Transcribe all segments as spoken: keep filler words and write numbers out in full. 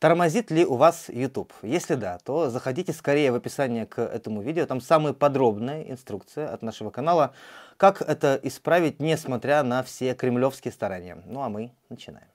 Тормозит ли у вас YouTube? Если да, то заходите скорее в описание к этому видео. Там самая подробная инструкция от нашего канала, как это исправить, несмотря на все кремлевские старания. Ну а мы начинаем.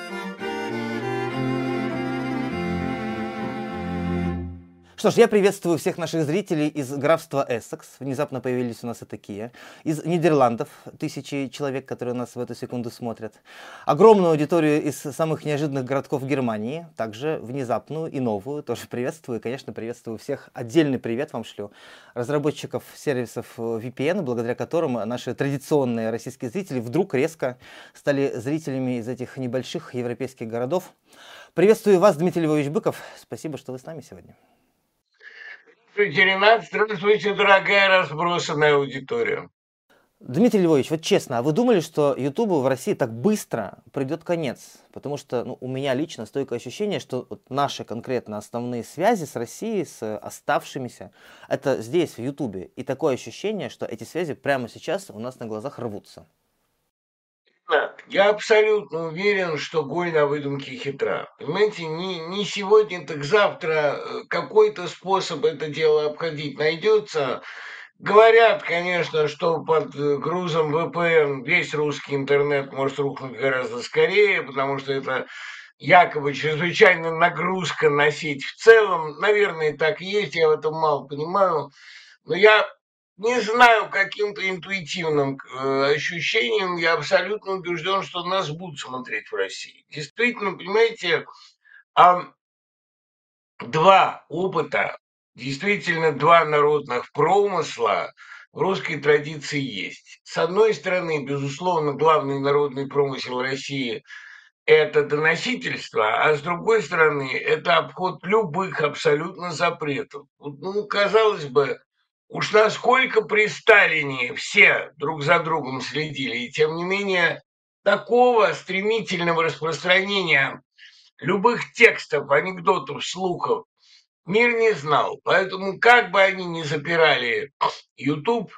Что ж, я приветствую всех наших зрителей из графства Эссекс. Внезапно появились у нас и такие. Из Нидерландов тысячи человек, которые нас в эту секунду смотрят. Огромную аудиторию из самых неожиданных городков Германии. Также внезапную и новую. Тоже приветствую. И, конечно, приветствую всех. Отдельный привет вам шлю. Разработчиков сервисов ви пи эн, благодаря которым наши традиционные российские зрители вдруг резко стали зрителями из этих небольших европейских городов. Приветствую вас, Дмитрий Львович Быков. Спасибо, что вы с нами сегодня. Здравствуйте, Ренат. Здравствуйте, дорогая разбросанная аудитория. Дмитрий Львович, вот честно, а вы думали, что Ютубу в России так быстро придет конец? Потому что ну, у меня лично стойкое ощущение, что вот наши конкретно основные связи с Россией, с оставшимися, это здесь, в Ютубе. И такое ощущение, что эти связи прямо сейчас у нас на глазах рвутся. Я абсолютно уверен, что голь на выдумке хитра. Понимаете, не, не сегодня, так завтра какой-то способ это дело обходить найдется. Говорят, конечно, что под грузом вэ пэ эн весь русский интернет может рухнуть гораздо скорее, потому что это якобы чрезвычайная нагрузка на сеть в целом. Наверное, так и есть, я в этом мало понимаю. Но я не знаю, каким-то интуитивным э, ощущением, я абсолютно убежден, что нас будут смотреть в России. Действительно, понимаете, а, два опыта, действительно два народных промысла в русской традиции есть. С одной стороны, безусловно, главный народный промысел России – это доносительство, а с другой стороны, это обход любых абсолютно запретов. Вот, ну, казалось бы, уж насколько при Сталине все друг за другом следили, и тем не менее такого стремительного распространения любых текстов, анекдотов, слухов мир не знал. Поэтому как бы они ни запирали YouTube,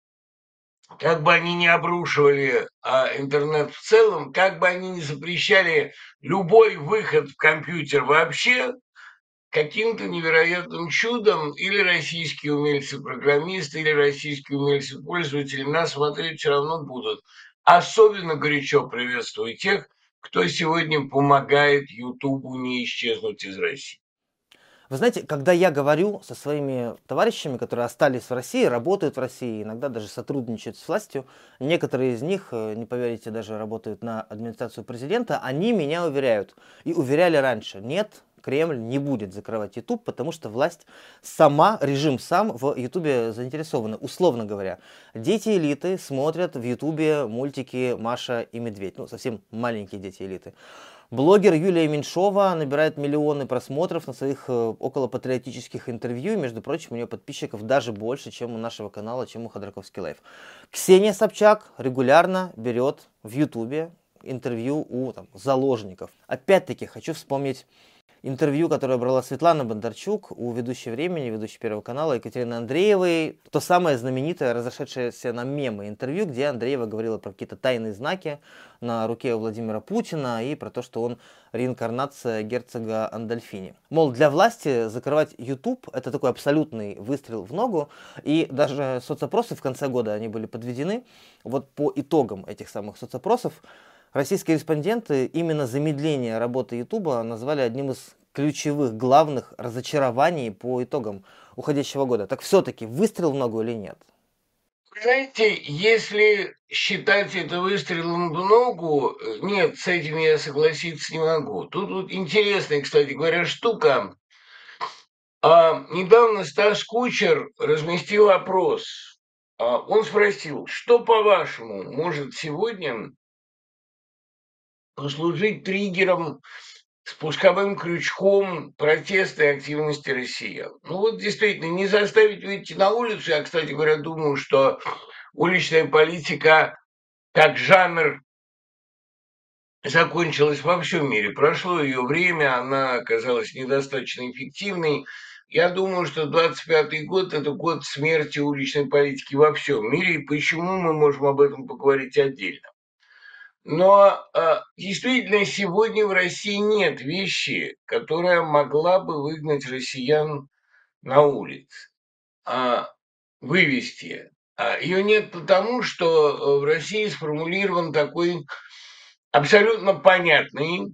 как бы они ни обрушивали а, интернет в целом, как бы они ни запрещали любой выход в компьютер вообще, каким-то невероятным чудом или российские умельцы-программисты, или российские умельцы-пользователи нас смотреть все равно будут. Особенно горячо приветствую тех, кто сегодня помогает Ютубу не исчезнуть из России. Вы знаете, когда я говорю со своими товарищами, которые остались в России, работают в России, иногда даже сотрудничают с властью, некоторые из них, не поверите, даже работают на администрацию президента, они меня уверяют, и уверяли раньше, нет, Кремль не будет закрывать YouTube, потому что власть сама, режим сам в YouTube заинтересованы. Условно говоря, дети элиты смотрят в YouTube мультики «Маша и Медведь», ну совсем маленькие дети элиты. Блогер Юлия Меньшова набирает миллионы просмотров на своих околопатриотических интервью. Между прочим, у нее подписчиков даже больше, чем у нашего канала, чем у Ходорковский Лайф. Ксения Собчак регулярно берет в Ютубе интервью у там, заложников. Опять-таки, хочу вспомнить интервью, которое брала Светлана Бондарчук у ведущей «Времени», ведущей Первого канала Екатерины Андреевой. То самое знаменитое, разошедшееся на мемы интервью, где Андреева говорила про какие-то тайные знаки на руке у Владимира Путина и про то, что он реинкарнация герцога Андольфини. Мол, для власти закрывать YouTube – это такой абсолютный выстрел в ногу. И даже соцопросы в конце года, они были подведены. Вот по итогам этих самых соцопросов российские респонденты именно замедление работы Ютуба назвали одним из ключевых, главных разочарований по итогам уходящего года. Так все-таки выстрел в ногу или нет? Знаете, если считать это выстрелом в ногу, нет, с этим я согласиться не могу. Тут вот интересная, кстати говоря, штука. А, недавно Стас Кучер разместил опрос. А, он спросил, что, по-вашему, может сегодня послужить триггером, спусковым крючком протеста и активности россиян? Ну вот действительно, не заставить выйти на улицу. Я, кстати говоря, думаю, что уличная политика как жанр закончилась во всем мире. Прошло ее время, она оказалась недостаточно эффективной. Я думаю, что двадцать пятый год – это год смерти уличной политики во всем мире. И почему мы можем об этом поговорить отдельно? Но э, действительно сегодня в России нет вещи, которая могла бы выгнать россиян на улицы, а, вывести. А, ее нет потому, что э, в России сформулирован такой абсолютно понятный,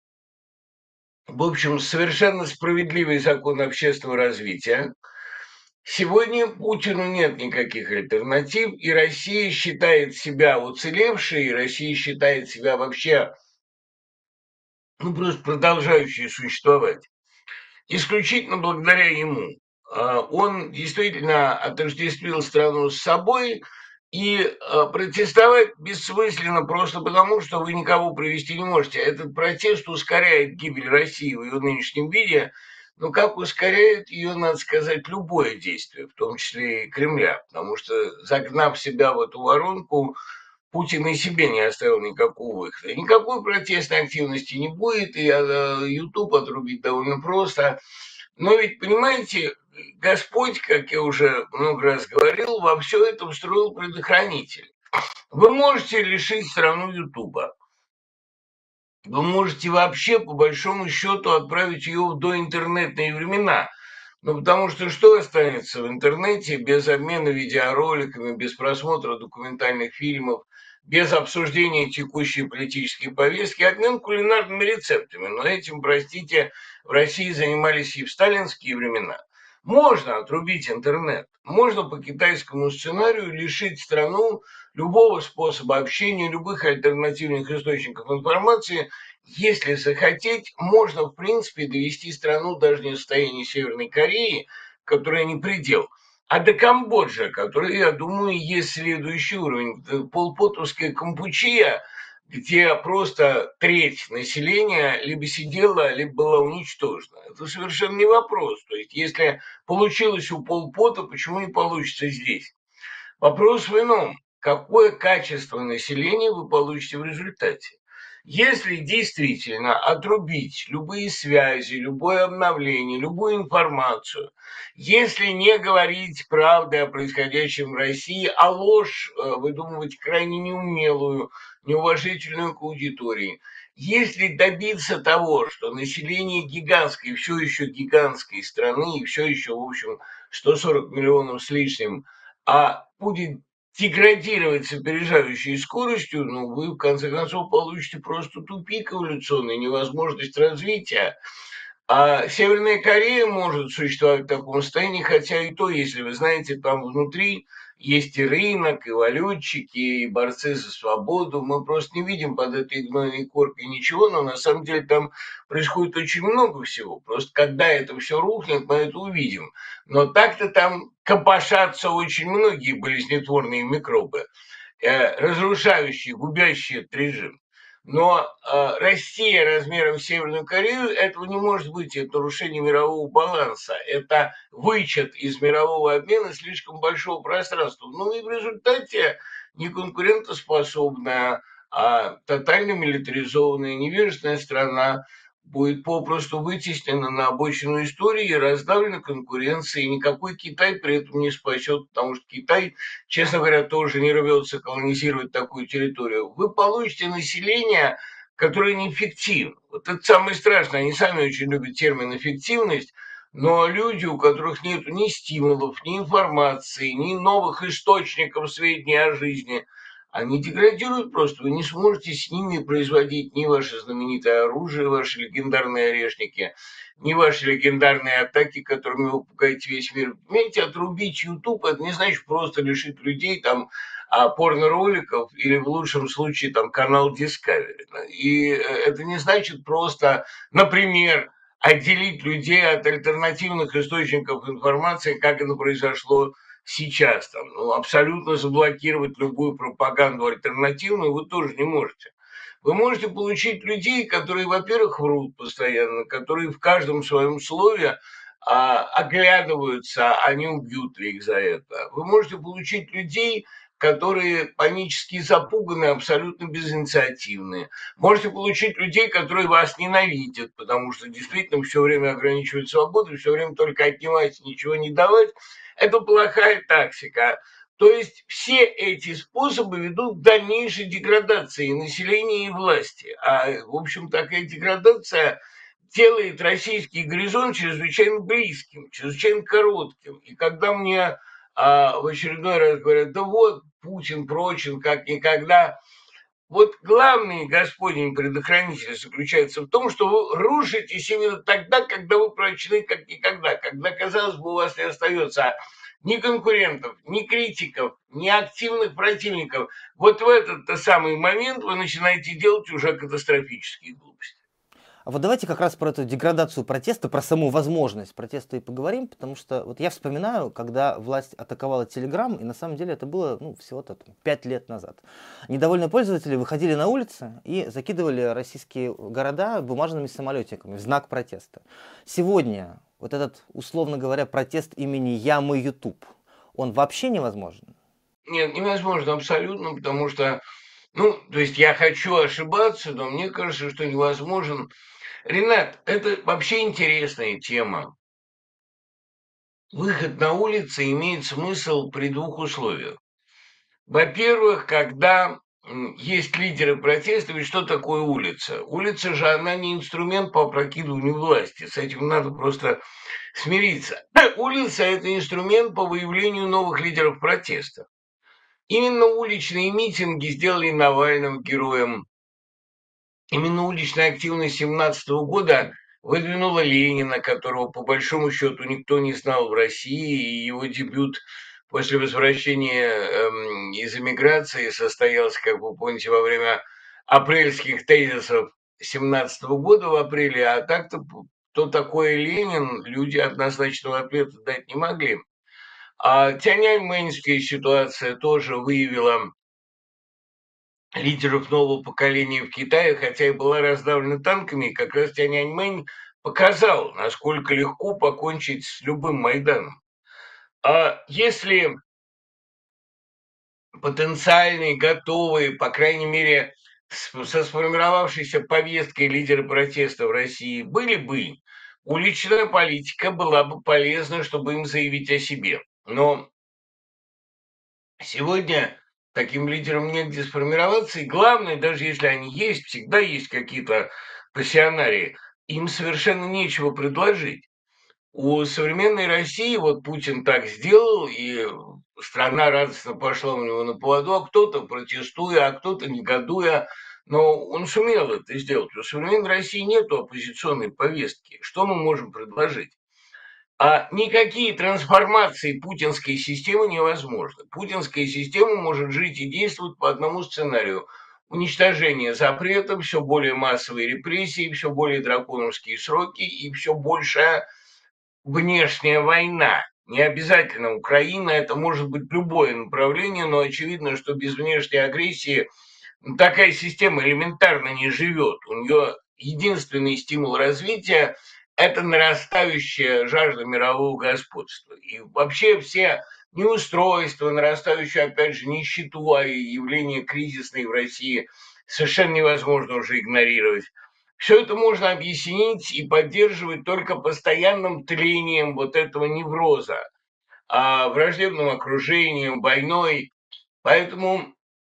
в общем, совершенно справедливый закон общественного развития. Сегодня Путину нет никаких альтернатив, и Россия считает себя уцелевшей, и Россия считает себя вообще, ну, просто продолжающей существовать. Исключительно благодаря ему. А, он действительно отождествил страну с собой, и а, протестовать бессмысленно просто потому, что вы никого привести не можете. Этот протест ускоряет гибель России в ее нынешнем виде, но как ускоряет ее, надо сказать, любое действие, в том числе и Кремля, потому что, загнав себя в эту воронку, Путин и себе не оставил никакого выхода. Никакой протестной активности не будет, и а, YouTube отрубить довольно просто. Но ведь, понимаете, Господь, как я уже много раз говорил, во все это встроил предохранитель. Вы можете лишить страну Ютуба. Вы можете вообще, по большому счету, отправить ее в доинтернетные времена. Ну, потому что что останется в интернете без обмена видеороликами, без просмотра документальных фильмов, без обсуждения текущей политической повестки, обмен кулинарными рецептами. Но этим, простите, в России занимались и в сталинские времена. Можно отрубить интернет, можно по китайскому сценарию лишить страну любого способа общения, любых альтернативных источников информации. Если захотеть, можно, в принципе, довести страну даже не в состоянии Северной Кореи, которая не предел, а до Камбоджи, которая, я думаю, есть следующий уровень. Полпотовская Кампучия, где просто треть населения либо сидела, либо была уничтожена. Это совершенно не вопрос. То есть, если получилось у Полпота, почему не получится здесь? Вопрос в ином. Какое качество населения вы получите в результате? Если действительно отрубить любые связи, любое обновление, любую информацию, если не говорить правды о происходящем в России, а ложь э, выдумывать крайне неумелую, неуважительную к аудитории, если добиться того, что население гигантской, все еще гигантской страны, и все еще, в общем, сто сорок миллионов с лишним, а будет деградировать с опережающей скоростью, ну, вы, в конце концов, получите просто тупик эволюционный, невозможность развития. А Северная Корея может существовать в таком состоянии, хотя и то, если вы знаете, там внутри есть и рынок, и валютчики, и борцы за свободу. Мы просто не видим под этой гнойной коркой ничего, но на самом деле там происходит очень много всего. Просто когда это все рухнет, мы это увидим. Но так-то там копошатся очень многие болезнетворные микробы, э, разрушающие, губящие этот режим. Но э, Россия размером с Северную Корею, этого не может быть, это нарушение мирового баланса, это вычет из мирового обмена слишком большого пространства. Ну и в результате неконкурентоспособная, а тотально милитаризованная, невежественная страна будет попросту вытеснена на обочину истории и раздавлена конкуренцией. И никакой Китай при этом не спасет, потому что Китай, честно говоря, тоже не рвется колонизировать такую территорию. Вы получите население, которое неэффективно. Вот это самое страшное. Они сами очень любят термин «эффективность», но люди, у которых нет ни стимулов, ни информации, ни новых источников сведений о жизни, они деградируют просто. Вы не сможете с ними производить ни ваше знаменитое оружие, ваши легендарные орешники, ни ваши легендарные атаки, которыми вы пугаете весь мир. Понимаете, отрубить YouTube, это не значит просто лишить людей там а, порно-роликов или в лучшем случае там канал Discovery. И э, это не значит просто, например, отделить людей от альтернативных источников информации, как это произошло сейчас. Там, ну, абсолютно заблокировать любую пропаганду альтернативную вы тоже не можете. Вы можете получить людей, которые, во-первых, врут постоянно, которые в каждом своем слове а, оглядываются, а не убьют ли их за это. Вы можете получить людей, которые панически запуганы, абсолютно безинициативные. Можете получить людей, которые вас ненавидят, потому что действительно все время ограничивают свободу, все время только отнимать, ничего не давать. Это плохая тактика. То есть все эти способы ведут к дальнейшей деградации населения и власти. А, в общем, такая деградация делает российский горизонт чрезвычайно близким, чрезвычайно коротким. И когда мне а, в очередной раз говорят, да вот, Путин прочен как никогда, вот главный Господень предохранитель заключается в том, что вы рушитесь именно тогда, когда вы прочны как никогда, когда, казалось бы, у вас не остается ни конкурентов, ни критиков, ни активных противников. Вот в этот самый момент вы начинаете делать уже катастрофические глупости. А вот давайте как раз про эту деградацию протеста, про саму возможность протеста и поговорим, потому что вот я вспоминаю, когда власть атаковала Телеграм, и на самом деле это было ну, всего-то там, пять лет назад. Недовольные пользователи выходили на улицы и закидывали российские города бумажными самолетиками в знак протеста. Сегодня вот этот, условно говоря, протест имени «Я, мы, Ютуб», он вообще невозможен? Нет, невозможно абсолютно, потому что, ну, то есть я хочу ошибаться, но мне кажется, что невозможен. Ренат, это вообще интересная тема. Выход на улицы имеет смысл при двух условиях. Во-первых, когда м, есть лидеры протеста, ведь что такое улица? Улица же, она не инструмент по опрокидыванию власти, с этим надо просто смириться. Улица – это инструмент по выявлению новых лидеров протеста. Именно уличные митинги сделали Навального героем. Именно уличная активность семнадцатого года выдвинула Ленина, которого по большому счету никто не знал в России, и его дебют после возвращения эм, из эмиграции состоялся, как вы помните, во время апрельских тезисов семнадцатого года в апреле, а так-то кто такой Ленин, люди однозначного ответа дать не могли. А Тяньаньмэньская ситуация тоже выявила лидеров нового поколения в Китае, хотя и была раздавлена танками, как раз Тяньаньмэнь показал, насколько легко покончить с любым Майданом. А если потенциальные, готовые, по крайней мере, со сформировавшейся повесткой лидеры протеста в России были бы, уличная политика была бы полезна, чтобы им заявить о себе. Но сегодня таким лидерам негде сформироваться, и главное, даже если они есть, всегда есть какие-то пассионарии, им совершенно нечего предложить. У современной России вот Путин так сделал, и страна радостно пошла у него на поводу, а кто-то протестуя, а кто-то негодуя, но он сумел это сделать. У современной России нет оппозиционной повестки. Что мы можем предложить? А никакие трансформации путинской системы невозможны. Путинская система может жить и действовать по одному сценарию. Уничтожение запретов, все более массовые репрессии, все более драконовские сроки и все большая внешняя война. Не обязательно Украина, это может быть любое направление, но очевидно, что без внешней агрессии такая система элементарно не живет. У нее единственный стимул развития – это нарастающая жажда мирового господства. И вообще все неустройства, нарастающую, опять же, нищету, а и явления кризисные в России совершенно невозможно уже игнорировать. Все это можно объяснить и поддерживать только постоянным тлением вот этого невроза, а враждебным окружением, войной. Поэтому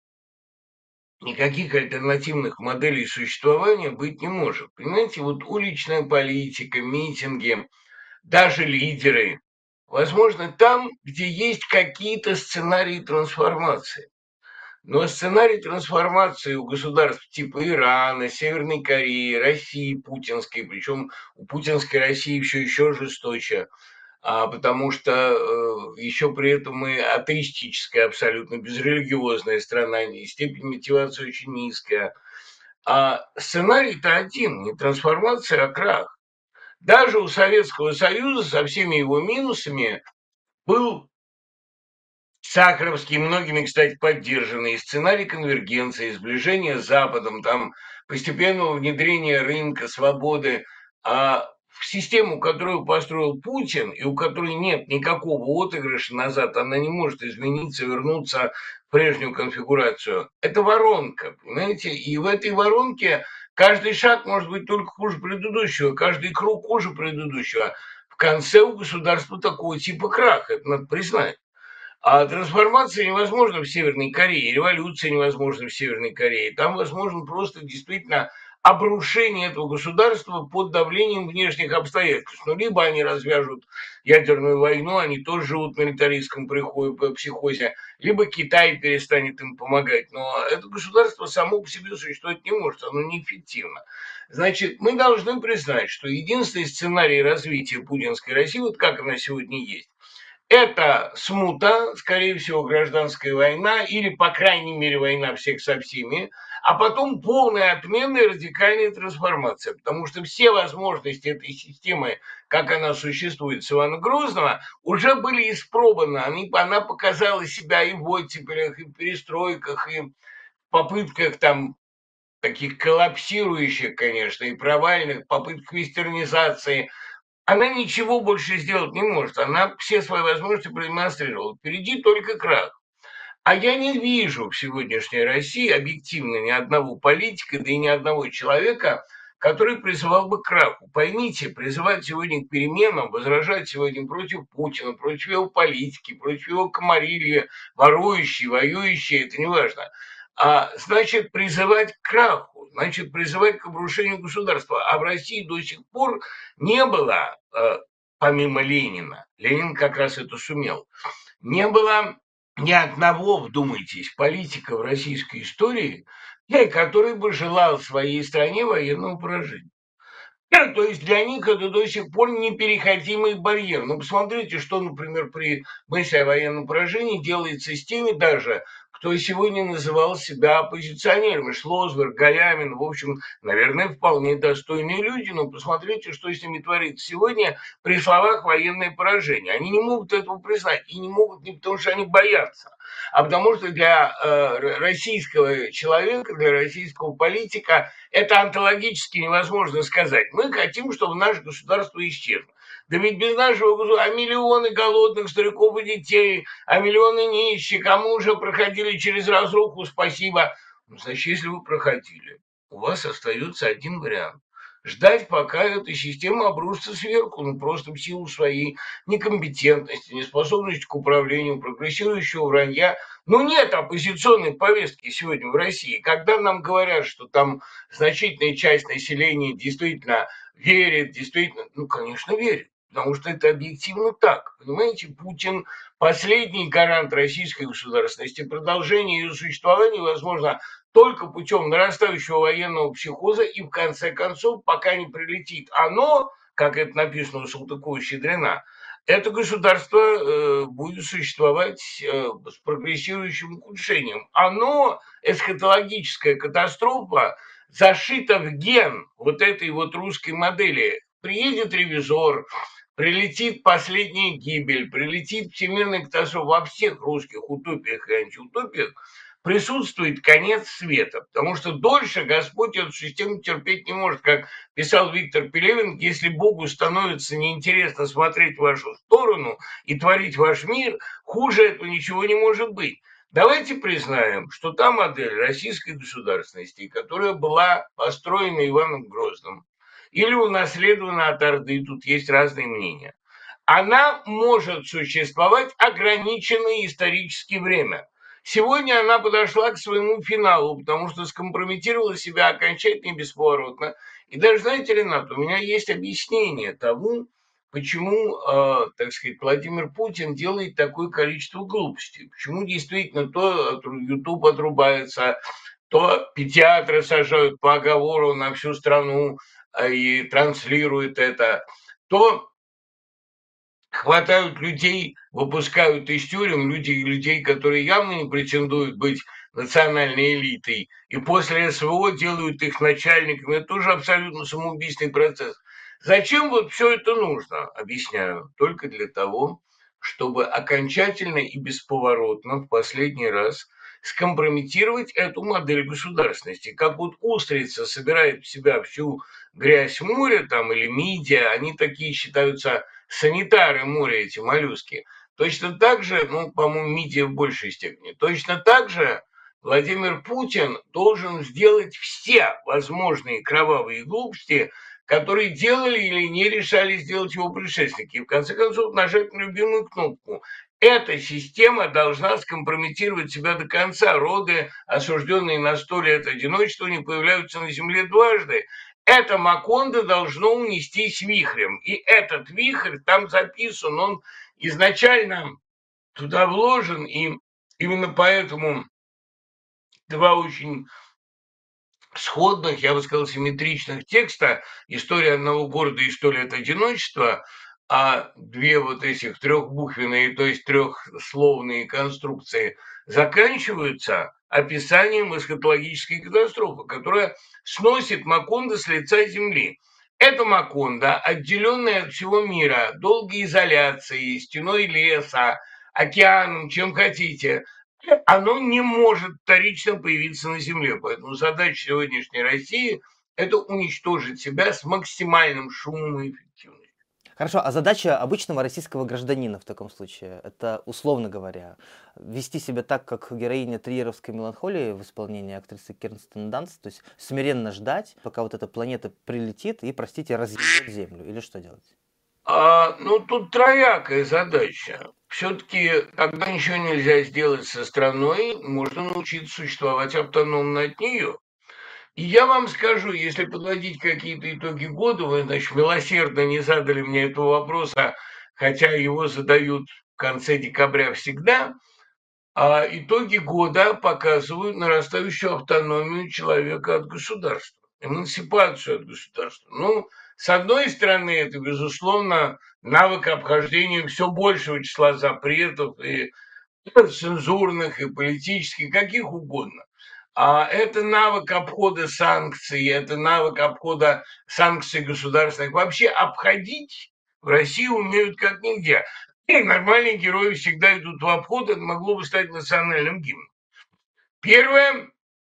никаких альтернативных моделей существования быть не может. Понимаете, вот уличная политика, митинги, даже лидеры, возможно, там, где есть какие-то сценарии трансформации. Но сценарий трансформации у государств типа Ирана, Северной Кореи, России путинской, причем у путинской России все еще жесточе, а, потому что э, еще при этом мы атеистическая, абсолютно безрелигиозная страна, и степень мотивации очень низкая. А сценарий-то один, не трансформация, а крах. Даже у Советского Союза со всеми его минусами был Сахаровский, многими, кстати, поддержанный сценарий конвергенции, сближения с Западом, там постепенного внедрения рынка, свободы, а в систему, которую построил Путин, и у которой нет никакого отыгрыша назад, она не может измениться, вернуться в прежнюю конфигурацию. Это воронка, понимаете? И в этой воронке каждый шаг может быть только хуже предыдущего, каждый круг хуже предыдущего. В конце у государства такого типа крах, это надо признать. А трансформация невозможна в Северной Корее, революция невозможна в Северной Корее. Там возможно просто действительно обрушение этого государства под давлением внешних обстоятельств. Ну, либо они развяжут ядерную войну, они тоже живут в милитаристском психозе, либо Китай перестанет им помогать. Но это государство само по себе существовать не может, оно неэффективно. Значит, мы должны признать, что единственный сценарий развития путинской России, вот как она сегодня есть, это смута, скорее всего, гражданская война или, по крайней мере, война всех со всеми, а потом полная отмена и радикальная трансформация, потому что все возможности этой системы, как она существует с Ивана Грозного, уже были испробованы. Они, она показала себя и в оттепелях, и в перестройках, и в попытках там таких коллапсирующих, конечно, и провальных попытках вестернизации. Она ничего больше сделать не может. Она все свои возможности продемонстрировала. Впереди только крах. А я не вижу в сегодняшней России объективно ни одного политика, да и ни одного человека, который призывал бы к краху. Поймите, призывать сегодня к переменам, возражать сегодня против Путина, против его политики, против его комарилья, ворующие, воюющие, это не важно. А, значит, призывать к краху, значит, призывать к обрушению государства. А в России до сих пор не было, э, помимо Ленина, Ленин как раз это сумел, не было ни одного, вдумайтесь, политика в российской истории, который бы желал своей стране военного поражения. То есть для них это до сих пор непереходимый барьер. Ну, посмотрите, что, например, при мысли о военном поражении делается с теми даже, кто сегодня называл себя оппозиционерами. Шлосберг, Галямин, в общем, наверное, вполне достойные люди, но посмотрите, что с ними творится сегодня при словах «военное поражение». Они не могут этого признать, и не могут не потому, что они боятся, а потому что для э, российского человека, для российского политика это онтологически невозможно сказать. Мы хотим, чтобы наше государство исчезло. Да ведь без нашего государства, а миллионы голодных стариков и детей, а миллионы нищих, а мы уже проходили через разруху, спасибо. Ну, значит, если вы проходили, у вас остается один вариант. Ждать, пока эта система обрушится сверху, ну просто в силу своей некомпетентности, неспособности к управлению, прогрессирующего вранья. Ну нет оппозиционной повестки сегодня в России. Когда нам говорят, что там значительная часть населения действительно верит, действительно, ну, конечно, верит. Потому что это объективно так. Понимаете, Путин последний гарант российской государственности. Продолжение ее существования возможно только путем нарастающего военного психоза и, в конце концов, пока не прилетит оно, как это написано у Салтыкова-Щедрина, это государство э, будет существовать э, с прогрессирующим ухудшением. Оно, эсхатологическая катастрофа, зашита в ген вот этой вот русской модели. Приедет ревизор, прилетит последняя гибель, прилетит всемирная катастрофа во всех русских утопиях и антиутопиях, присутствует конец света, потому что дольше Господь эту систему терпеть не может, как писал Виктор Пелевин, если Богу становится неинтересно смотреть в вашу сторону и творить ваш мир, хуже этого ничего не может быть. Давайте признаем, что та модель российской государственности, которая была построена Иваном Грозным или унаследована от Орды, тут есть разные мнения, она может существовать ограниченное историческое время. Сегодня она подошла к своему финалу, потому что скомпрометировала себя окончательно и бесповоротно. И даже, знаете, Ренат, у меня есть объяснение тому, почему, э, так сказать, Владимир Путин делает такое количество глупостей. Почему действительно то YouTube отрубается, то педиатры сажают по оговору на всю страну э, и транслируют это, то хватают людей, выпускают из тюрем людей, людей, которые явно не претендуют быть национальной элитой, и после СВО делают их начальниками. Это тоже абсолютно самоубийственный процесс. Зачем вот все это нужно? Объясняю. Только для того, чтобы окончательно и бесповоротно в последний раз скомпрометировать эту модель государственности. Как вот устрица собирает в себя всю грязь моря там, или мидия, они такие считаются санитары моря, эти моллюски. Точно так же, ну, по-моему, мидия в большей степени, точно так же Владимир Путин должен сделать все возможные кровавые глупости, которые делали или не решали сделать его предшественники. И в конце концов нажать на любимую кнопку. эта система должна скомпрометировать себя до конца. Роды, осужденные на сто лет одиночества, не появляются на Земле дважды. Это Макондо должно унестись вихрем. И этот вихрь там записан, он изначально туда вложен, и именно поэтому два очень сходных, я бы сказал, симметричных текста «История одного города» и «Сто лет одиночества», а две вот этих трехбуквенные, то есть трехсловные конструкции заканчиваются описанием эсхатологической катастрофы, которая сносит Макондо с лица земли. Это Макондо, отделенная от всего мира долгой изоляцией, стеной леса, океаном, чем хотите, оно не может вторично появиться на Земле. Поэтому задача сегодняшней России – это уничтожить себя с максимальным шумом и эффективностью. Хорошо, а задача обычного российского гражданина в таком случае, это, условно говоря, вести себя так, как героиня триеровской меланхолии в исполнении актрисы Кирстен Данст, то есть смиренно ждать, пока вот эта планета прилетит и, простите, разъедет Землю, или что делать? А, ну, тут троякая задача. Все-таки, когда ничего нельзя сделать со страной, можно научиться существовать автономно от нее. И я вам скажу, если подводить какие-то итоги года, вы, значит, милосердно не задали мне этого вопроса, хотя его задают в конце декабря всегда, а итоги года показывают нарастающую автономию человека от государства, эмансипацию от государства. Ну, с одной стороны, это, безусловно, навык обхождения все большего числа запретов и цензурных, и политических, каких угодно. А это навык обхода санкций, это навык обхода санкций государственных. Вообще обходить в России умеют как нигде. И нормальные герои всегда идут в обход, это могло бы стать национальным гимном. Первое –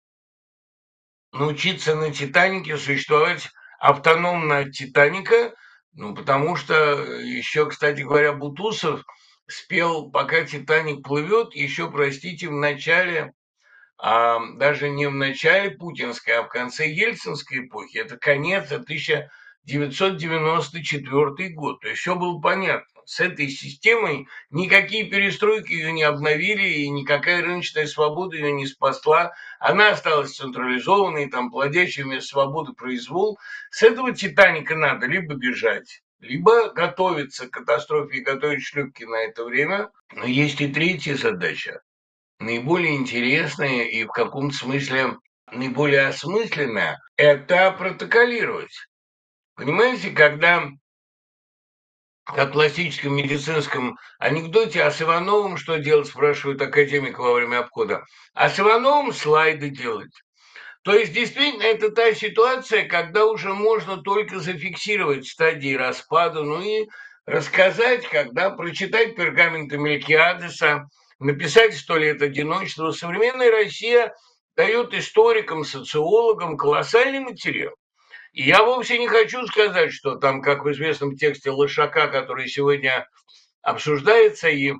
научиться на «Титанике» существовать автономно от «Титаника», ну, потому что еще, кстати говоря, Бутусов спел «Пока Титаник плывет», еще, простите, в начале, а, даже не в начале путинской, а в конце ельцинской эпохи. Это конец, это тысяча девятьсот девяносто четвёртый год. То есть все было понятно. С этой системой никакие перестройки ее не обновили, и никакая рыночная свобода ее не спасла. Она осталась централизованной, там, плодящей вместо свободы произвол. С этого «Титаника» надо либо бежать, либо готовиться к катастрофе и готовить шлюпки на это время. Но есть и третья задача, наиболее интересная и в каком-то смысле наиболее осмысленная – это протоколировать. Понимаете, когда как в классическом медицинском анекдоте, а с Ивановым что делать, спрашивают академика во время обхода. А с Ивановым слайды делать. То есть, действительно, это та ситуация, когда уже можно только зафиксировать стадии распада, ну и рассказать, когда прочитать пергаменты Мелькиадеса, написать «Сто лет одиночества». Современная Россия дает историкам, социологам колоссальный материал. И я вовсе не хочу сказать, что там, как в известном тексте Лошака, который сегодня обсуждается, и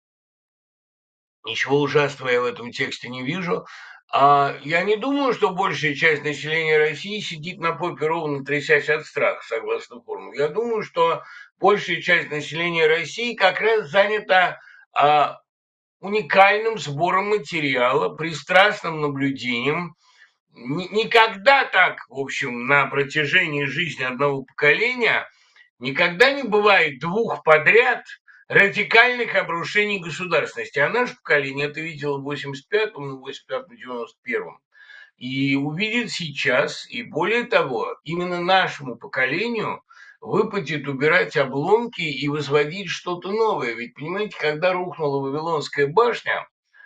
ничего ужасного я в этом тексте не вижу. А я не думаю, что большая часть населения России сидит на попе ровно трясясь от страха, согласно формуле. Я думаю, что большая часть населения России как раз занята а, уникальным сбором материала, пристрастным наблюдением. Никогда так, в общем, на протяжении жизни одного поколения никогда не бывает двух подряд радикальных обрушений государственности. А наше поколение это видело в восемьдесят пятом, ну, восемьдесят пятом девяносто первом. И увидит сейчас, и более того, именно нашему поколению выпадет убирать обломки и возводить что-то новое. Ведь, понимаете, когда рухнула Вавилонская башня,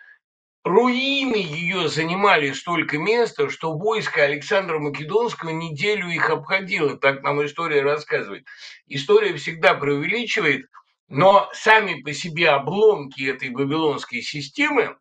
руины ее занимали столько места, что войско Александра Македонского неделю их обходило, так нам история рассказывает. История всегда преувеличивает, но сами по себе обломки этой вавилонской системы,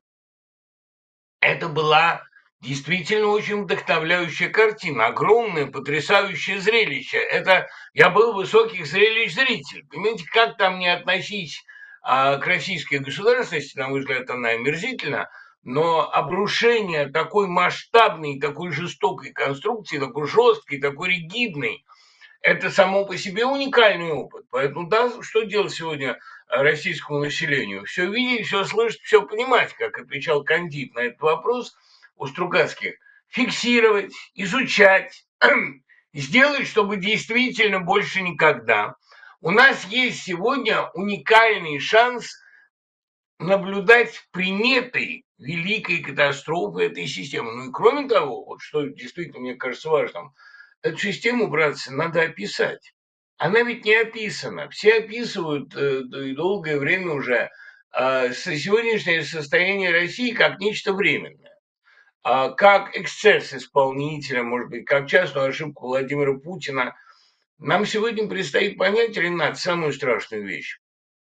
это была действительно очень вдохновляющая картина, огромное, потрясающее зрелище. Это я был высоких зрелищ зритель. Понимаете, как там не относись а, к российской государственности, на мой взгляд, она омерзительна, но обрушение такой масштабной, такой жестокой конструкции, такой жесткой, такой ригидной, это само по себе уникальный опыт. Поэтому, да, что делать сегодня э, российскому населению. Все видеть, все слышать, все понимать, как отвечал Кандид на этот вопрос у Стругацких. Фиксировать, изучать, сделать, чтобы действительно больше никогда. У нас есть сегодня уникальный шанс наблюдать приметы великой катастрофы этой системы. Ну и кроме того, вот что действительно мне кажется важным, эту систему, братцы, надо описать. Она ведь не описана. Все описывают э, и долгое время уже э, сегодняшнее состояние России как нечто временное, а как эксцесс исполнителя, может быть, как частную ошибку Владимира Путина. Нам сегодня предстоит понять, Ренат, самую страшную вещь.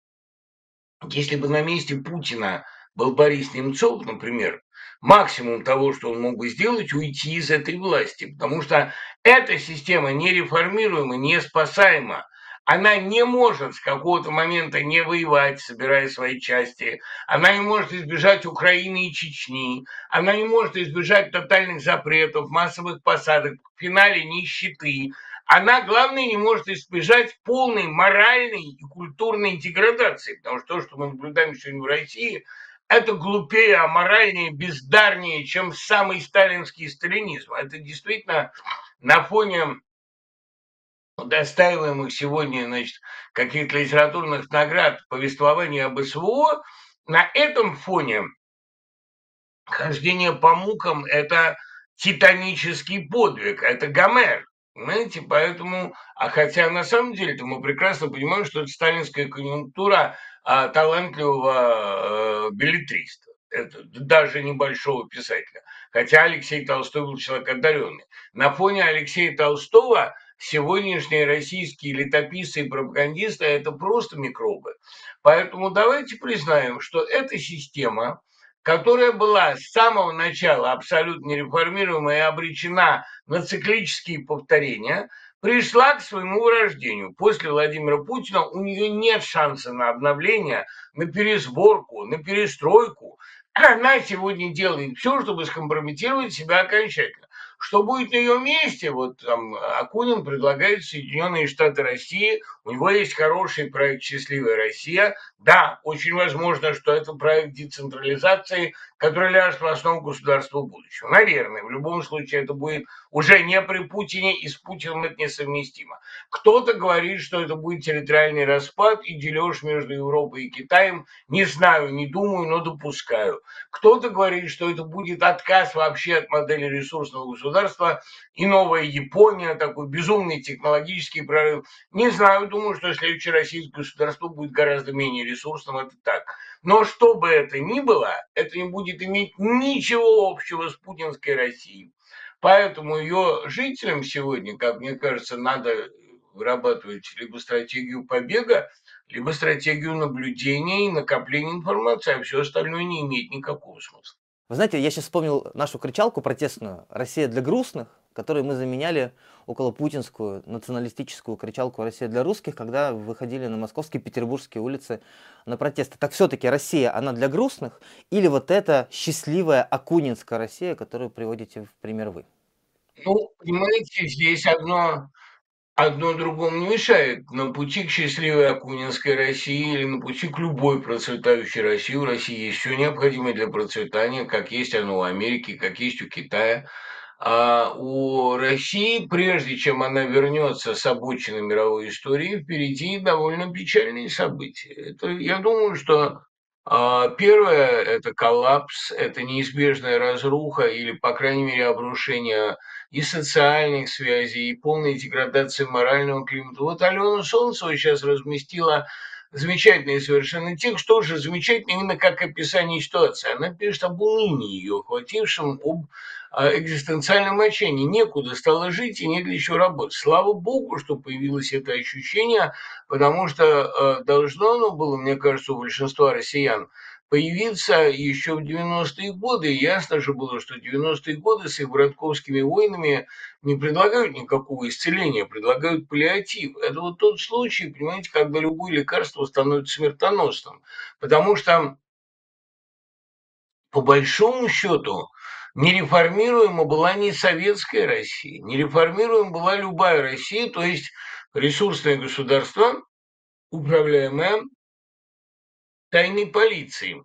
Если бы на месте Путина был Борис Немцов, например, максимум того, что он мог бы сделать, уйти из этой власти, потому что эта система нереформируема, не спасаема. Она не может с какого-то момента не воевать, собирая свои части. Она не может избежать Украины и Чечни. Она не может избежать тотальных запретов, массовых посадок, в финале нищеты. Она, главное, не может избежать полной моральной и культурной деградации, потому что то, что мы наблюдаем сегодня в России, это глупее, аморальнее, бездарнее, чем самый сталинский сталинизм. Это действительно на фоне удостаиваемых сегодня, значит, каких-то литературных наград повествований об СВО, на этом фоне хождение по мукам – это титанический подвиг, это Гомер. Понимаете, поэтому, а хотя на самом деле мы прекрасно понимаем, что это сталинская конъюнктура а, талантливого э, беллетриста, это даже небольшого писателя. Хотя Алексей Толстой был человек одаренный. На фоне Алексея Толстого сегодняшние российские летописцы и пропагандисты – это просто микробы. Поэтому давайте признаем, что эта система, которая была с самого начала абсолютно нереформируема и обречена на циклические повторения, пришла к своему вырождению. После Владимира Путина у нее нет шанса на обновление, на пересборку, на перестройку. Она сегодня делает все, чтобы скомпрометировать себя окончательно. Что будет на ее месте? Вот там Акунин предлагает Соединенные Штаты России. У него есть хороший проект «Счастливая Россия». Да, очень возможно, что это проект децентрализации, который ляжет в основу государства будущего. Наверное, в любом случае это будет уже не при Путине, и с Путиным это несовместимо. Кто-то говорит, что это будет территориальный распад и дележ между Европой и Китаем. Не знаю, не думаю, но допускаю. Кто-то говорит, что это будет отказ вообще от модели ресурсного государства и новая Япония, такой безумный технологический прорыв. Не знаю, думаю, что следующее российское государство будет гораздо менее ресурсным, это так. Но что бы это ни было, это не будет иметь ничего общего с путинской Россией. Поэтому ее жителям сегодня, как мне кажется, надо вырабатывать либо стратегию побега, либо стратегию наблюдения и накопления информации, а все остальное не имеет никакого смысла. Вы знаете, я сейчас вспомнил нашу кричалку протестную «Россия для грустных», которую мы заменяли около путинскую националистическую кричалку «Россия для русских», когда выходили на московские, петербургские улицы на протесты. Так все-таки Россия, она для грустных, или вот эта счастливая акунинская Россия, которую приводите в пример вы? Ну, понимаете, здесь одно Одно другому не мешает. На пути к счастливой Акунинской России или на пути к любой процветающей России, у России есть все необходимое для процветания, как есть оно у Америки, как есть у Китая. А у России, прежде чем она вернется с обочины мировой истории, впереди довольно печальные события. Это, я думаю, что а, первое – это коллапс, это неизбежная разруха или, по крайней мере, обрушение и социальных связей, и полная деградация морального климата. Вот Алена Солнцева сейчас разместила замечательный совершенно текст, тоже замечательный именно как описание ситуации. Она пишет об унынии ее охватившем, об а, экзистенциальном отчаянии. Некуда стало жить и не для чего работать. Слава богу, что появилось это ощущение, потому что э, должно оно было, мне кажется, у большинства россиян появиться еще в девяностые годы. И ясно же было, что девяностые годы с их братковскими войнами не предлагают никакого исцеления, предлагают паллиатив. Это вот тот случай, понимаете, когда любое лекарство становится смертоносным. Потому что, по большому счету, нереформируема была не советская Россия, нереформируема была любая Россия, то есть ресурсное государство, управляемое тайной полиции,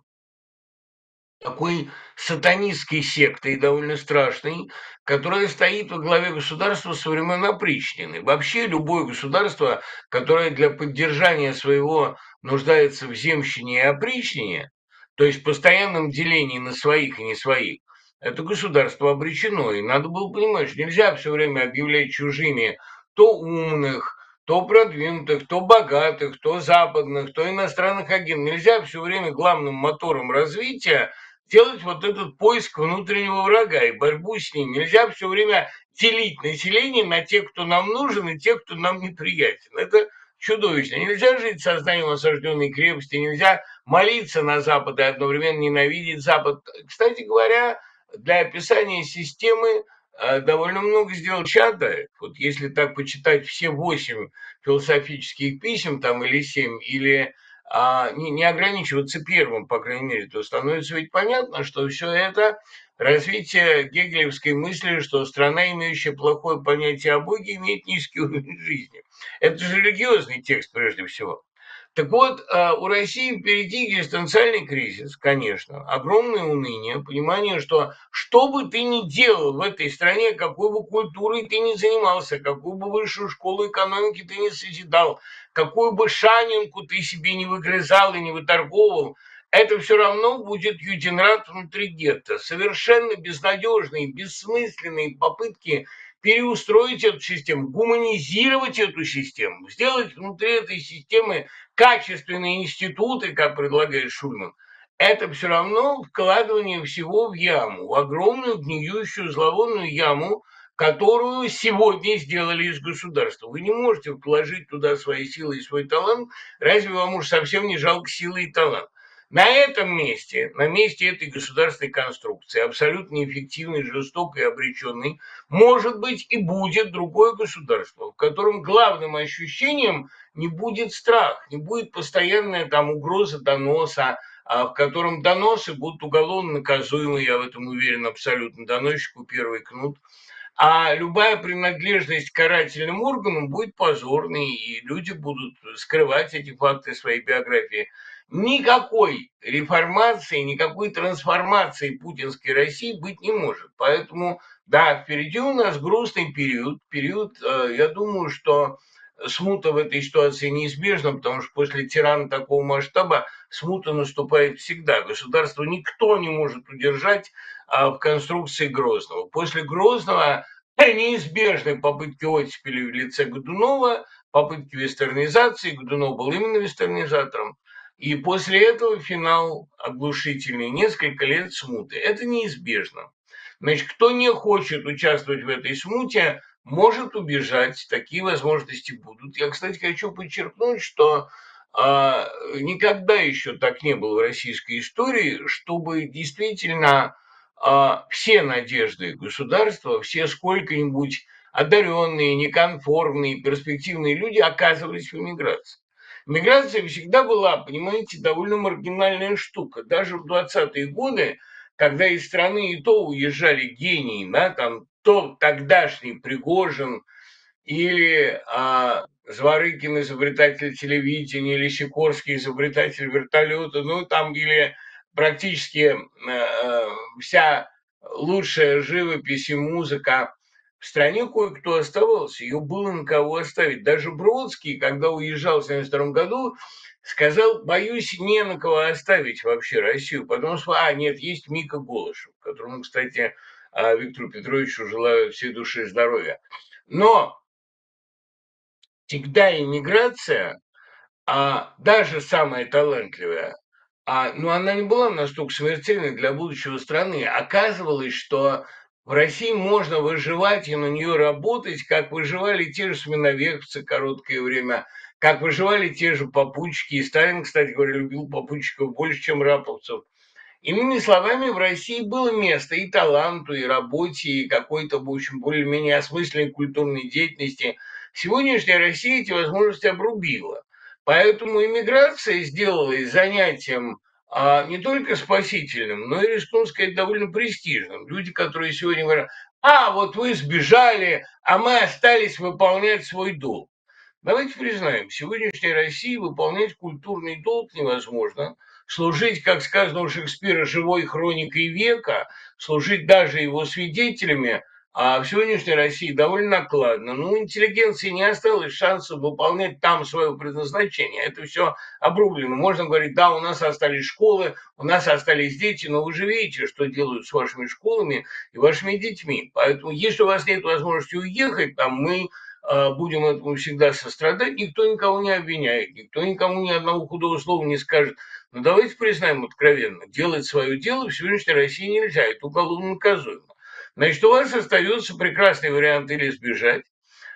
такой сатанистской сектой, довольно страшной, которая стоит во главе государства со времен опричнины. Вообще любое государство, которое для поддержания своего нуждается в земщине и опричнине, то есть постоянном делении на своих и не своих, это государство обречено. И надо было понимать, что нельзя все время объявлять чужими то умных, то продвинутых, то богатых, то западных, то иностранных агентов. Нельзя все время главным мотором развития делать вот этот поиск внутреннего врага и борьбу с ним. Нельзя все время делить население на тех, кто нам нужен, и тех, кто нам неприятен. Это чудовищно. Нельзя жить сознанием осажденной крепости, нельзя молиться на Запад и одновременно ненавидеть Запад. Кстати говоря, для описания системы э, довольно много сделал Чаадаев. Вот если так почитать все восемь философических писем, там, или семь, или а не, не ограничиваться первым, по крайней мере, то становится ведь понятно, что все это развитие гегелевской мысли, что страна, имеющая плохое понятие о Боге, имеет низкий уровень жизни. Это же религиозный текст прежде всего. Так вот, а, у России впереди экзистенциальный кризис, конечно, огромное уныние, понимание, что что бы ты ни делал в этой стране, какой бы культурой ты ни занимался, какую бы высшую школу экономики ты не созидал, какую бы шанинку ты себе не выгрызал и не выторговывал, это все равно будет Юденрат внутри гетто. Совершенно безнадежные, бессмысленные попытки переустроить эту систему, гуманизировать эту систему, сделать внутри этой системы качественные институты, как предлагает Шульман, это все равно вкладывание всего в яму, в огромную гниющую зловонную яму, которую сегодня сделали из государства. Вы не можете вложить туда свои силы и свой талант, разве вам уж совсем не жалко силы и талант? На этом месте, на месте этой государственной конструкции, абсолютно неэффективной, жестокой и обреченной, может быть и будет другое государство, в котором главным ощущением не будет страх, не будет постоянная там угроза доноса, а, в котором доносы будут уголовно наказуемы, я в этом уверен абсолютно, доносчику первый кнут, а любая принадлежность к карательным органам будет позорной, и люди будут скрывать эти факты своей биографии. Никакой реформации, никакой трансформации путинской России быть не может. Поэтому, да, впереди у нас грустный период. Период, э, я думаю, что смута в этой ситуации неизбежна, потому что после тирана такого масштаба смута наступает всегда. Государство никто не может удержать а, в конструкции Грозного. После Грозного неизбежны попытки оттепели в лице Годунова, попытки вестернизации. Годунов был именно вестернизатором. И после этого финал оглушительный. Несколько лет смуты. Это неизбежно. Значит, кто не хочет участвовать в этой смуте, может убежать. Такие возможности будут. Я, кстати, хочу подчеркнуть, что а, никогда еще так не было в российской истории, чтобы действительно а, все надежды государства, все сколько-нибудь одаренные, неконформные, перспективные люди оказывались в эмиграции. Миграция всегда была, понимаете, довольно маргинальная штука. Даже в двадцатые годы, когда из страны и то уезжали гении, да, там то тогдашний Пригожин, или а, Зворыкин, изобретатель телевидения, или Сикорский, изобретатель вертолета, ну, там, или практически э, вся лучшая живопись и музыка в стране кое-кто оставался, ее было на кого оставить. Даже Бродский, когда уезжал в семьдесят втором году, сказал, боюсь, не на кого оставить вообще Россию, потому что, а, нет, есть Мика Голышев, которому, кстати, а, Виктору Петровичу желаю всей души здоровья. Но всегда иммиграция, а даже самая талантливая, а, ну, она не была настолько смертельной для будущего страны. Оказывалось, что в России можно выживать и на нее работать, как выживали те же сменовековцы короткое время, как выживали те же попутчики. И Сталин, кстати говоря, любил попутчиков больше, чем раповцев. Иными словами, в России было место и таланту, и работе, и какой-то, в общем, более-менее осмысленной культурной деятельности. Сегодняшняя Россия эти возможности обрубила. Поэтому иммиграция сделалась занятием а, не только спасительным, но и, рискну сказать, довольно престижным. Люди, которые сегодня говорят, а, вот вы сбежали, а мы остались выполнять свой долг. Давайте признаем, в сегодняшней России выполнять культурный долг невозможно, служить, как сказано у Шекспира, живой хроникой века, служить даже его свидетелями, а в сегодняшней России довольно накладно. Ну, интеллигенции не осталось шанса выполнять там свое предназначение. Это все обрублено. Можно говорить, да, у нас остались школы, у нас остались дети, но вы же видите, что делают с вашими школами и вашими детьми. Поэтому, если у вас нет возможности уехать, там мы э, будем этому всегда сострадать, никто никого не обвиняет, никто никому ни одного худого слова не скажет. Но давайте признаем откровенно, делать свое дело в сегодняшней России нельзя, это уголовно наказуемо. Значит, у вас остается прекрасный вариант или сбежать.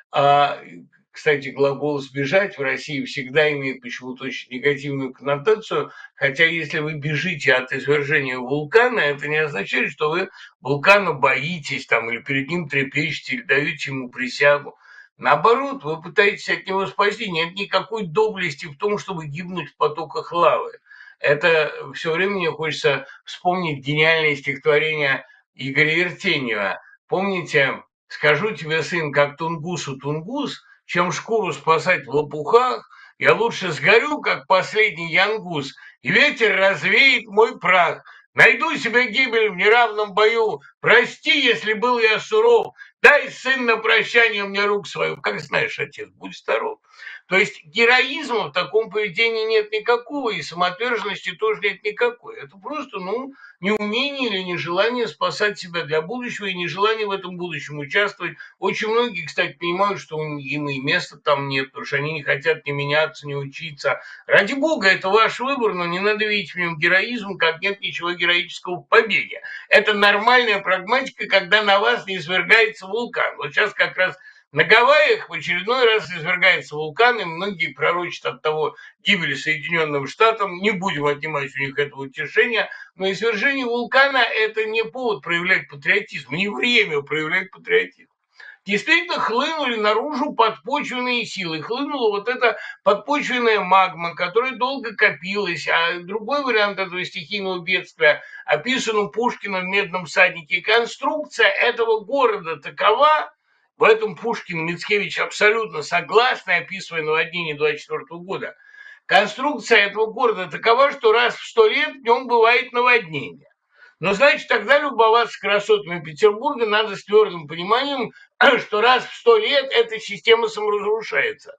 А, кстати, глагол «сбежать» в России всегда имеет почему-то очень негативную коннотацию, хотя если вы бежите от извержения вулкана, это не означает, что вы вулкана боитесь там, или перед ним трепещете, или даете ему присягу. Наоборот, вы пытаетесь от него спасти. Нет никакой доблести в том, чтобы гибнуть в потоках лавы. Это все время мне хочется вспомнить гениальное стихотворение Игоря Ертеньева. Помните, скажу тебе, сын, как тунгусу тунгус, чем шкуру спасать в лопухах, я лучше сгорю, как последний янгус, и ветер развеет мой прах. Найду себе гибель в неравном бою. Прости, если был я суров. Дай, сын, на прощание мне рук свою. Как знаешь, отец, будь здоров. То есть героизма в таком поведении нет никакого, и самоотверженности тоже нет никакой. Это просто, ну, неумение или нежелание спасать себя для будущего и нежелание в этом будущем участвовать. Очень многие, кстати, понимают, что им и места там нет, потому что они не хотят ни меняться, ни учиться. Ради бога, это ваш выбор, но не надо видеть в нем героизм, как нет ничего героического в победе. Это нормальная прагматика, когда на вас не извергается вулкан. Вот сейчас как раз на Гавайях в очередной раз извергается вулкан, и многие пророчат от того гибели Соединенным Штатам. Не будем отнимать у них этого утешения, но извержение вулкана – это не повод проявлять патриотизм, не время проявлять патриотизм. Действительно хлынули наружу подпочвенные силы, хлынула вот эта подпочвенная магма, которая долго копилась, а другой вариант этого стихийного бедствия описан у Пушкина в «Медном всаднике». Конструкция этого города такова, в этом Пушкин и Мицкевич абсолютно согласны, описывая наводнение двадцать четвёртого года. Конструкция этого города такова, что раз в сто лет в нем бывает наводнение. Но, значит, тогда любоваться красотами Петербурга надо с твердым пониманием, что раз в сто лет эта система саморазрушается.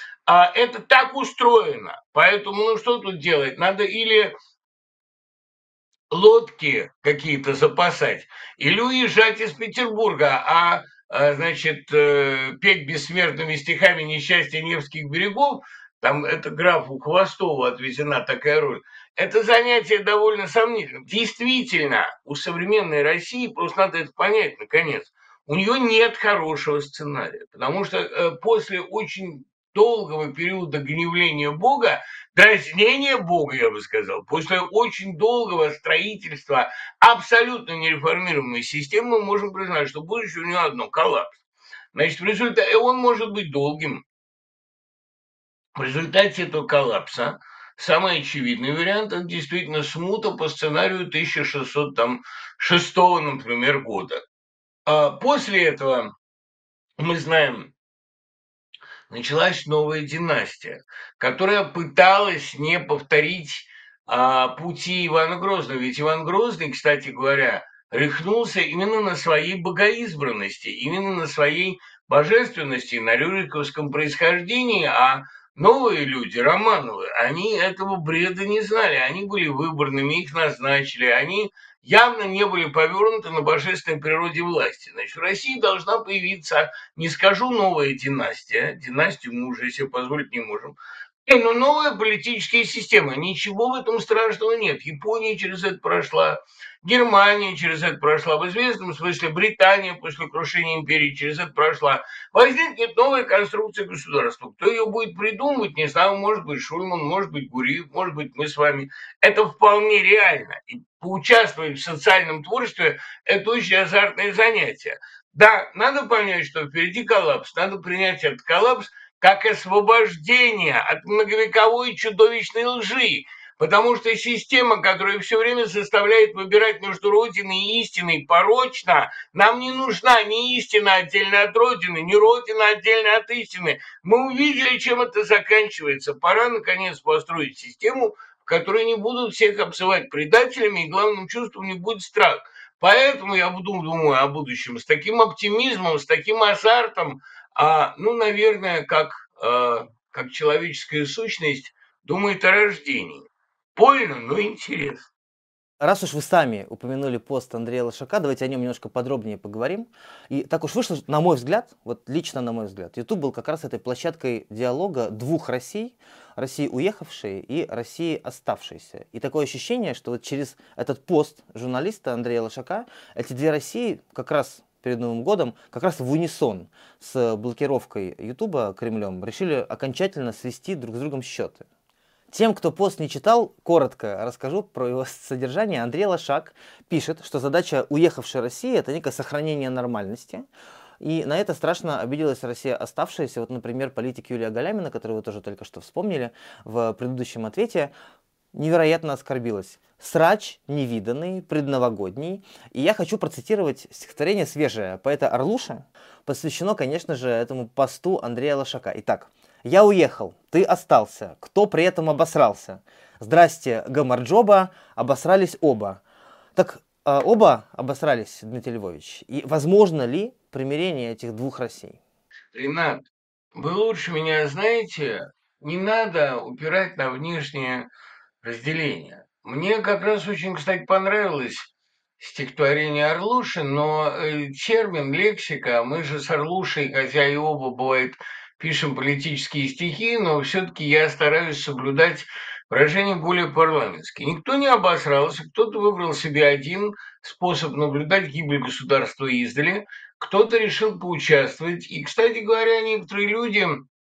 А это так устроено. Поэтому, ну что тут делать? Надо или лодки какие-то запасать, или уезжать из Петербурга, а, значит, петь бессмертными стихами несчастья Невских берегов, там это графу Хвостову отведена такая роль, это занятие довольно сомнительное. Действительно, у современной России, просто надо это понять, наконец, у нее нет хорошего сценария, потому что после очень долгого периода гневления Бога, дразнение Бога, я бы сказал, после очень долгого строительства абсолютно нереформируемой системы мы можем признать, что будущее у него одно – коллапс. Значит, в результате он может быть долгим. В результате этого коллапса самый очевидный вариант – это действительно смута по сценарию тысяча шестьсот шестого, например, года. А после этого мы знаем, началась новая династия, которая пыталась не повторить а, пути Ивана Грозного. Ведь Иван Грозный, кстати говоря, рехнулся именно на своей богоизбранности, именно на своей божественности, на рюриковском происхождении, а новые люди, Романовы, они этого бреда не знали, они были выборными, их назначили, они явно не были повернуты на божественной природе власти. Значит, в России должна появиться, не скажу новая династия, династию мы уже себе позволить не можем, но новая политическая система. Ничего в этом страшного нет. Япония через это прошла, Германия через это прошла, в известном смысле Британия после крушения империи через это прошла. Возникнет новая конструкция государства. Кто ее будет придумывать, не знаю, может быть Шульман, может быть Гуриев, может быть мы с вами. Это вполне реально. И поучаствовать в социальном творчестве – это очень азартное занятие. Да, надо понять, что впереди коллапс, надо принять этот коллапс как освобождение от многовековой чудовищной лжи, потому что система, которая все время заставляет выбирать между Родиной и истиной, порочна. Нам не нужна ни истина отдельно от Родины, ни Родина отдельно от истины. Мы увидели, чем это заканчивается. Пора, наконец, построить систему, в которые не будут всех обзывать предателями, и главным чувством не будет страх. Поэтому я буду думаю о будущем с таким оптимизмом, с таким азартом, а, ну, наверное, как, а, как человеческая сущность думает о рождении. Больно, но интересно. Раз уж вы сами упомянули пост Андрея Лошака, давайте о нем немножко подробнее поговорим. И так уж вышло, что, на мой взгляд, вот лично на мой взгляд, YouTube был как раз этой площадкой диалога двух Россий, России уехавшей и России оставшейся. И такое ощущение, что вот через этот пост журналиста Андрея Лошака эти две России как раз перед Новым годом, как раз в унисон с блокировкой Ютуба Кремлем, решили окончательно свести друг с другом счеты. Тем, кто пост не читал, коротко расскажу про его содержание. Андрей Лошак пишет, что задача уехавшей России — это некое сохранение нормальности. И на это страшно обиделась Россия оставшаяся. Вот, например, политик Юлия Галямина, которую вы тоже только что вспомнили в предыдущем ответе, невероятно оскорбилась. Срач невиданный, предновогодний. И я хочу процитировать стихотворение свежее поэта Орлуша. Посвящено, конечно же, этому посту Андрея Лошака. Итак. «Я уехал, ты остался, кто при этом обосрался? Здрасте, Гамарджоба, обосрались оба». Так э, оба обосрались, Дмитрий Львович. И возможно ли примирение этих двух Россий? Ренат, вы лучше меня знаете, не надо упирать на внешнее разделение. Мне как раз очень, кстати, понравилось стихотворение Орлуши, но э, термин, лексика, мы же с Орлушей, хотя и оба, бывает, пишем политические стихи, но все-таки я стараюсь соблюдать выражения более парламентские. Никто не обосрался, кто-то выбрал себе один способ наблюдать гибель государства издали, кто-то решил поучаствовать. И, кстати говоря, некоторые люди,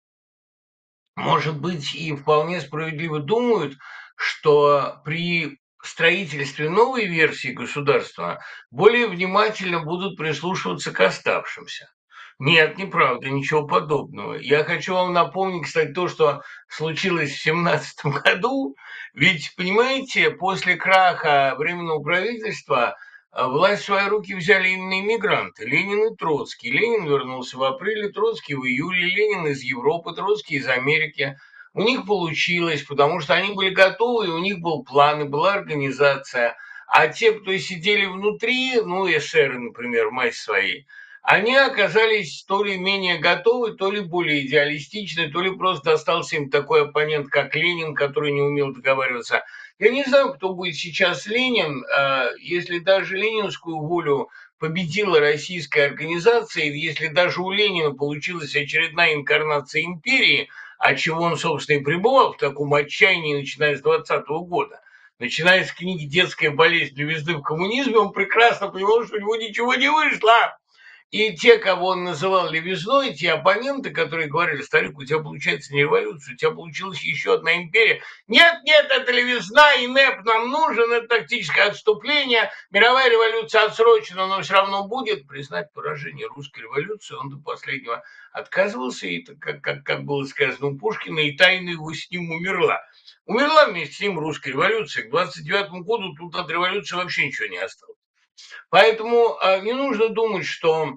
может быть, и вполне справедливо думают, что при строительстве новой версии государства более внимательно будут прислушиваться к оставшимся. Нет, неправда, ничего подобного. Я хочу вам напомнить, кстати, то, что случилось в семнадцатом году. Ведь, понимаете, после краха Временного правительства а власть в свои руки взяли именно иммигранты. Ленин и Троцкий. Ленин вернулся в апреле, Троцкий в июле. Ленин из Европы, Троцкий из Америки. У них получилось, потому что они были готовы, и у них был план, и была организация. А те, кто сидели внутри, ну, эсеры, например, в массе своей, они оказались то ли менее готовы, то ли более идеалистичны, то ли просто остался им такой оппонент, как Ленин, который не умел договариваться. Я не знаю, кто будет сейчас Ленин, а если даже ленинскую волю победила российская организация, и если даже у Ленина получилась очередная инкарнация империи, от чего он, собственно, и пребывал в таком отчаянии, начиная с двадцатого года. Начиная с книги «Детская болезнь для везды в коммунизме», он прекрасно понимал, что у него ничего не вышло. И те, кого он называл левизной, те оппоненты, которые говорили: старик, у тебя получается не революция, у тебя получилась еще одна империя. Нет, нет, это левизна, и НЭП нам нужен, это тактическое отступление, мировая революция отсрочена, но все равно будет. Признать поражение русской революции он до последнего отказывался, и, как, как, как было сказано у Пушкина, и тайна его с ним умерла. Умерла вместе с ним русская революция. К двадцать девятому году тут от революции вообще ничего не осталось. Поэтому э, не нужно думать, что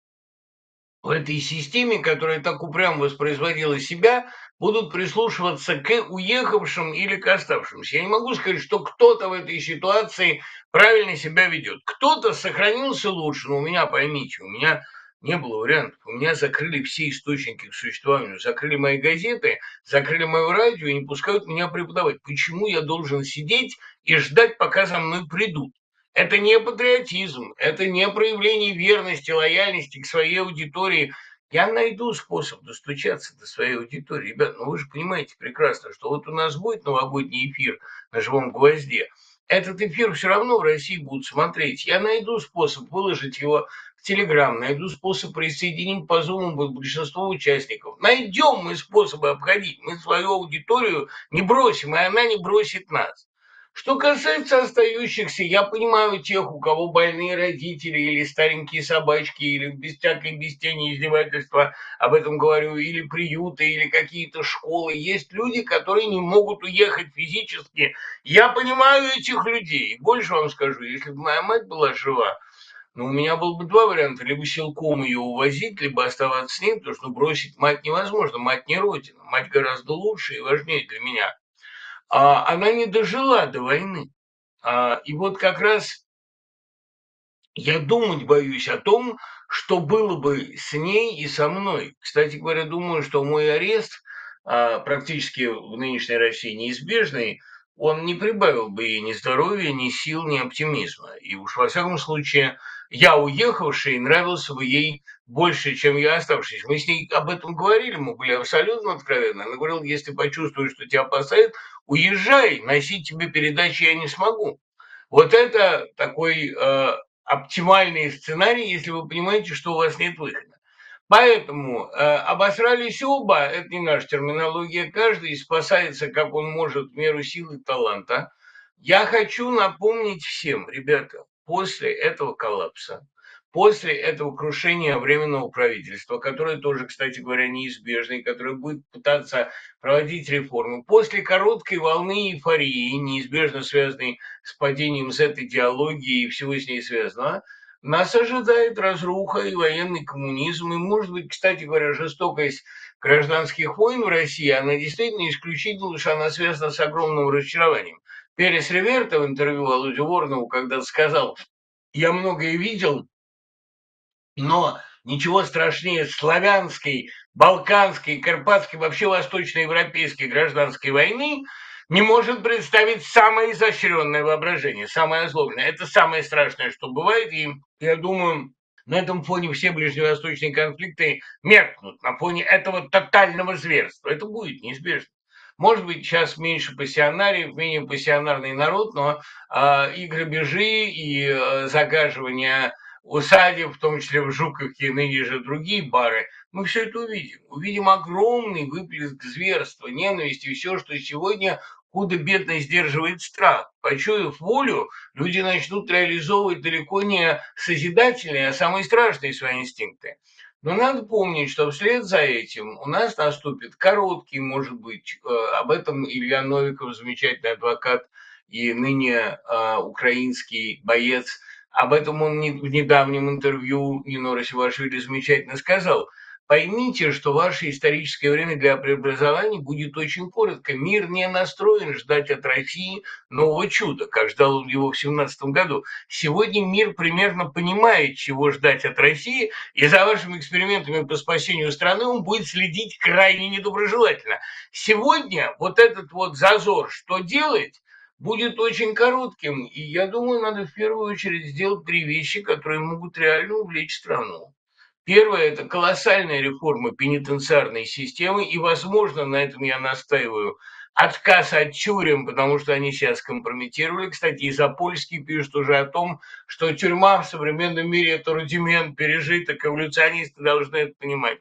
в этой системе, которая так упрямо воспроизводила себя, будут прислушиваться к уехавшим или к оставшимся. Я не могу сказать, что кто-то в этой ситуации правильно себя ведет. Кто-то сохранился лучше, но у меня, поймите, у меня не было вариантов. У меня закрыли все источники к существованию. Закрыли мои газеты, закрыли мое радио и не пускают меня преподавать. Почему я должен сидеть и ждать, пока за мной придут? Это не патриотизм, это не проявление верности, лояльности к своей аудитории. Я найду способ достучаться до своей аудитории. Ребят, ну вы же понимаете прекрасно, что вот у нас будет новогодний эфир на «Живом гвозде». Этот эфир все равно в России будут смотреть. Я найду способ выложить его в Телеграм, найду способ присоединить по Зуму большинство участников. Найдем мы способы обходить. Мы свою аудиторию не бросим, и она не бросит нас. Что касается остающихся, я понимаю тех, у кого больные родители или старенькие собачки, или без всякой без тени издевательства, об этом говорю, или приюты, или какие-то школы. Есть люди, которые не могут уехать физически. Я понимаю этих людей. И больше вам скажу, если бы моя мать была жива, ну, у меня было бы два варианта. Либо силком ее увозить, либо оставаться с ней, потому что ну, бросить мать невозможно. Мать не родина. Мать гораздо лучше и важнее для меня. а, она не дожила до войны. А, и вот как раз я думать боюсь о том, что было бы с ней и со мной. Кстати говоря, думаю, что мой арест, а, практически в нынешней России неизбежный, он не прибавил бы ей ни здоровья, ни сил, ни оптимизма. И уж во всяком случае, я, уехавший, нравился бы ей больше, чем я, оставшийся. Мы с ней об этом говорили, мы были абсолютно откровенны. Она говорила, если почувствуешь, что тебя опасают, уезжай, носить тебе передачи я не смогу. Вот это такой э, оптимальный сценарий, если вы понимаете, что у вас нет выхода. Поэтому э, обосрались оба, это не наша терминология, каждый спасается, как он может, в меру силы и таланта. Я хочу напомнить всем, ребята, после этого коллапса, после этого крушения Временного правительства, которое тоже, кстати говоря, неизбежно, и которое будет пытаться проводить реформы, после короткой волны эйфории, неизбежно связанной с падением Z-идеологии и всего с ней связанного, нас ожидает разруха и военный коммунизм, и, может быть, кстати говоря, жестокость гражданских войн в России, она действительно исключительно, потому что она связана с огромным разочарованием. Перес Реверта в интервью Володе Воронову когда-то сказал: «Я многое видел, но ничего страшнее славянской, балканской, карпатской, вообще восточноевропейской гражданской войны не может представить самое изощренное воображение, самое озлобленное. Это самое страшное, что бывает, и я думаю, на этом фоне все ближневосточные конфликты меркнут, на фоне этого тотального зверства. Это будет неизбежно. Может быть, сейчас меньше пассионариев, менее пассионарный народ, но э, и грабежи, и э, загаживание усадеб, в том числе в Жуковке и ныне же другие бары, мы все это увидим. Увидим огромный выплеск зверства, ненависти, все, что сегодня худо-бедно сдерживает страх. Почуяв волю, люди начнут реализовывать далеко не созидательные, а самые страшные свои инстинкты. Но надо помнить, что вслед за этим у нас наступит короткий, может быть, э, об этом Илья Новиков, замечательный адвокат и ныне э, украинский боец, об этом он в недавнем интервью Нино Расивашвили замечательно сказал. Поймите, что ваше историческое время для преобразования будет очень коротко. Мир не настроен ждать от России нового чуда, как ждал он его в семнадцатом году. Сегодня мир примерно понимает, чего ждать от России, и за вашими экспериментами по спасению страны он будет следить крайне недоброжелательно. Сегодня вот этот вот зазор, что делать, будет очень коротким. И я думаю, надо в первую очередь сделать три вещи, которые могут реально увлечь страну. Первое – это колоссальная реформа пенитенциарной системы, и, возможно, на этом я настаиваю, отказ от тюрем, потому что они себя скомпрометировали. Кстати, и Запольский пишет уже о том, что тюрьма в современном мире – это рудимент, пережиток, эволюционисты должны это понимать.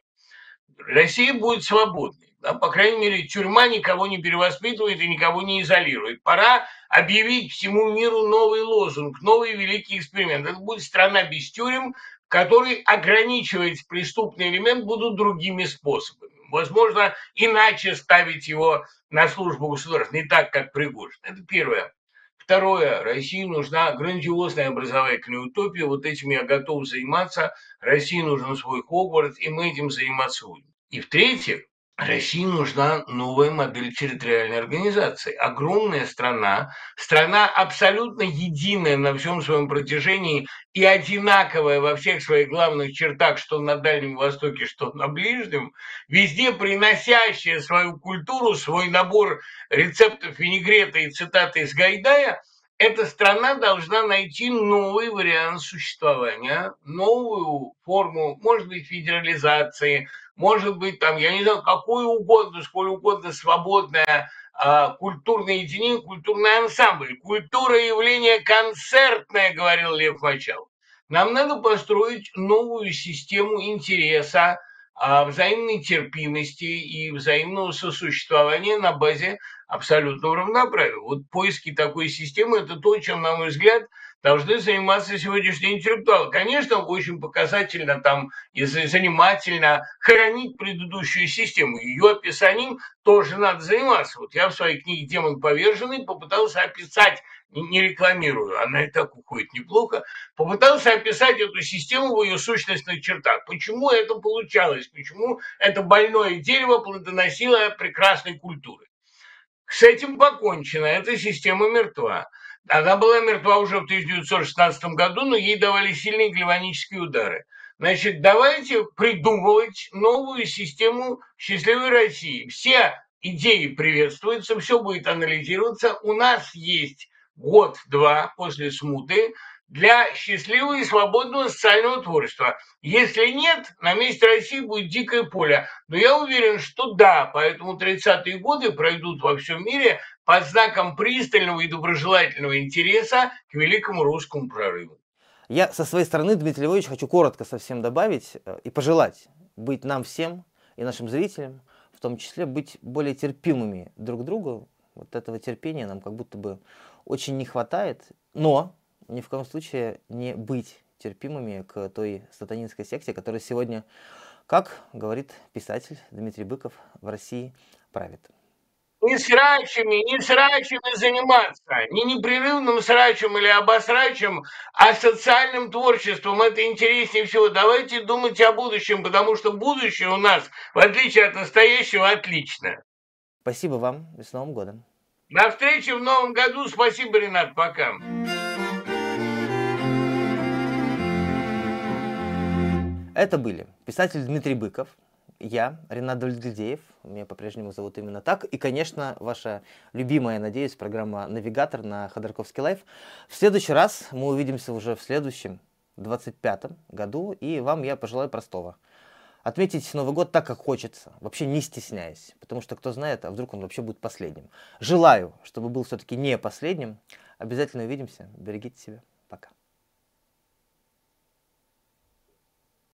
Россия будет свободной. Да, по крайней мере, тюрьма никого не перевоспитывает и никого не изолирует. Пора объявить всему миру новый лозунг, новый великий эксперимент. Это будет страна без тюрем, в которой ограничивать преступный элемент будут другими способами. Возможно, иначе ставить его на службу государства, не так, как Пригожин. Это первое. Второе. России нужна грандиозная образовательная утопия. Вот этим я готов заниматься. России нужен свой Хогвартс, и мы этим заниматься будем. И в-третьих, России нужна новая модель территориальной организации. Огромная страна, страна абсолютно единая на всем своем протяжении и одинаковая во всех своих главных чертах, что на Дальнем Востоке, что на Ближнем, везде приносящая свою культуру, свой набор рецептов винегрета и цитаты из Гайдая, эта страна должна найти новый вариант существования, новую форму, может быть, федерализации, может быть, там, я не знаю, какую угодно, сколь угодно свободное а, культурное единение, культурный ансамбль. Культура явление концертное, говорил Лев Мочалов. Нам надо построить новую систему интереса, а, взаимной терпимости и взаимного сосуществования на базе абсолютного равноправия. Вот поиски такой системы – это то, чем, на мой взгляд, должны заниматься сегодняшние интеллектуалы. Конечно, очень показательно там и занимательно хоронить предыдущую систему. Ее описанием тоже надо заниматься. Вот я в своей книге «Демон поверженный» попытался описать, не рекламирую, она и так уходит неплохо, попытался описать эту систему в ее сущностных чертах. Почему это получалось? Почему это больное дерево плодоносило прекрасной культуры? С этим покончено, эта система мертва. Она была мертва уже в тысяча девятьсот шестнадцатом году, но ей давали сильные гальванические удары. Значит, давайте придумывать новую систему счастливой России. Все идеи приветствуются, все будет анализироваться. У нас есть год-два после смуты для счастливого и свободного социального творчества. Если нет, на месте России будет дикое поле. Но я уверен, что да, поэтому тридцатые годы пройдут во всем мире под знаком пристального и доброжелательного интереса к великому русскому прорыву. Я со своей стороны, Дмитрий Львович, хочу коротко совсем добавить э, и пожелать быть нам всем и нашим зрителям, в том числе быть более терпимыми друг к другу. Вот этого терпения нам как будто бы очень не хватает, но ни в коем случае не быть терпимыми к той сатанинской секте, которая сегодня, как говорит писатель Дмитрий Быков, в России правит. Не срачами, не срачами заниматься, не непрерывным срачем или обосрачем, а социальным творчеством. Это интереснее всего. Давайте думать о будущем, потому что будущее у нас, в отличие от настоящего, отлично. Спасибо вам и с Новым годом. До встречи в новом году. Спасибо, Ренат. Пока. Это были писатель Дмитрий Быков, я, Ренат Давлетгильдеев, меня по-прежнему зовут именно так, и, конечно, ваша любимая, надеюсь, программа «Навигатор» на Ходорковский лайф. В следующий раз мы увидимся уже в следующем, двадцать пятом году, и вам я пожелаю простого. Отметить Новый год так, как хочется, вообще не стесняясь, потому что, кто знает, а вдруг он вообще будет последним. Желаю, чтобы был все-таки не последним. Обязательно увидимся. Берегите себя. Пока.